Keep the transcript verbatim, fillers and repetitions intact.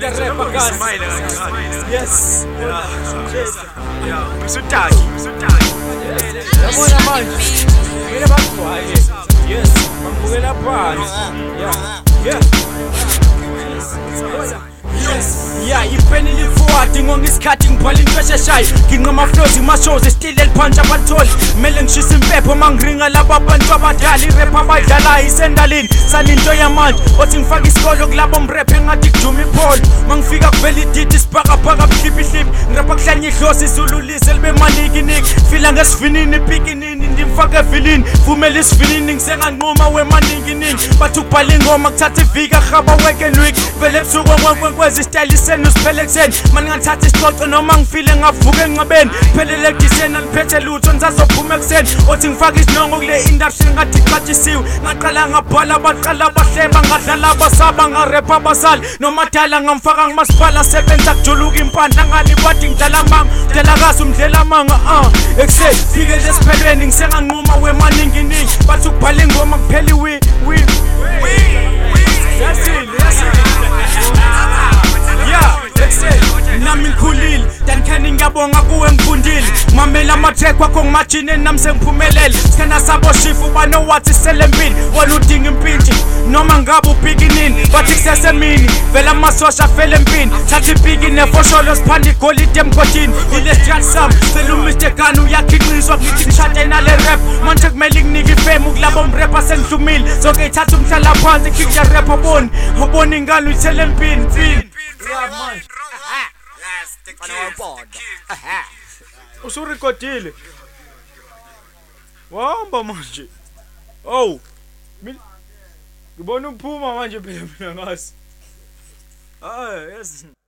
the rapper guys. Yes. Yeah, Misutaki, Misutaki. Yabona manje. Ngene bakwaye. Yes. Bambukela phansi. Yeah. Yeah. Yeah, ipenile forward ngongisikhathi ngibhala into esheshayo nginqama flows imashows still eliphansi abatholi kumele ngishisa impepho mangiringa laba abantu abadala irap abadlala isendalini saninto yamanje othi ngifaka isikolo kulabo mrap engathi kujuma ipholo mangifika kuvela ididi sibhaka phaka buhliphi hliphi ngirapha kuhlanye ihlosi isululise libe maniki niki fila ngesivinini pikinini ndimfaka evilini vumela isivinini ngisenganqoma wemaningi ningi bathi ukubhala ingoma kuthatha ivika rhaba weekend week vele ebusuku kwenkwezi style isenu siphele kuseni mani ngathatha isicoco noma ngifile ngavuka enqabeni phelele ekudiseni aliphethe lutho nisazophuma ekuseni othi ngifaka isinongo kule industry ngathi qatshisiwe ngaqala ngabhala abaqala abahleba ngadlala abasaba ngarapha abasali nomadala ngamfaka ngumasipala sebenza kujuluka impandla ngani bathi ngidlala manga dela kazi umdlela manga ah ekuseni fike lesiphelweni ngisenganquma wemaninginingi bathi ukubhala ingoma kupheli wi wi yasini yasini yeah, nami ngikhulile dankhani ngiyabonga kuwe ngifundile mamela amatrack wakho ngimajineni nami sengiphumelele sikana sabo shifu bano wathi selempini wena udinga impintshi noma ngabe ubhikinini bathi kusesemini vela amasosha fele empini thatha ibhikini nefosholo siphanda igolide emgodini ile strat sam sela uMr Gun uyakhiqiswa ngithi ngishade nale rap manje kumele nginike ifame kulabo mrapper sengihlumile zonke ithatha umhlala phansi kick rap oboni oboni ingane uyithele empini empini yeah man. Yes, the kid. Usurekodile. Wahamba manje. Oh. Ngibona uphuma manje phela mina ngasi. Ah, yes.